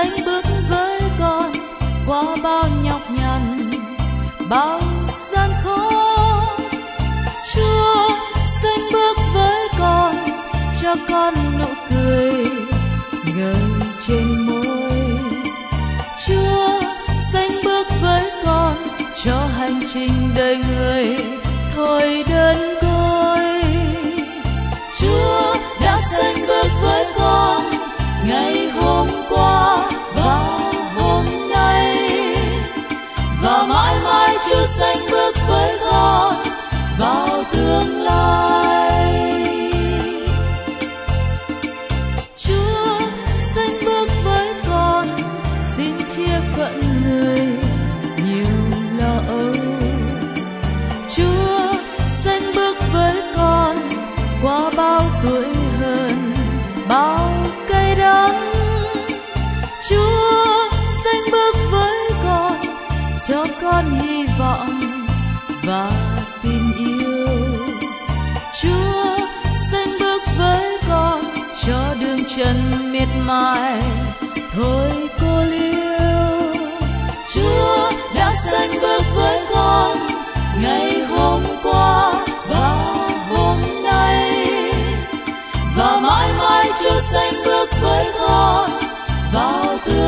sánh bước với con qua bao nhọc nhằn, bao gian khó. Chúa sánh bước với con, cho con nụ cười ngời trên môi. Chúa sánh bước với con, cho hành trình đời người thôi đơn côi. Chúa đã sánh bước với con ngày hôm qua và hôm nay, và mãi mãi Chúa sánh bước với con vào tương lai. Chúa sánh bước với con, xin chia phận người nhiều lo âu. Chúa sánh bước với con qua bao tuổi hờn, bao cay đắng. Chúa sánh bước với con, cho con hy vọng và tình yêu. Chúa sánh bước với con, cho đường trần miệt mài thôi cô liêu. Chúa đã sánh bước với con ngày hôm qua và hôm nay, và mãi mãi Chúa sánh bước với con vào tương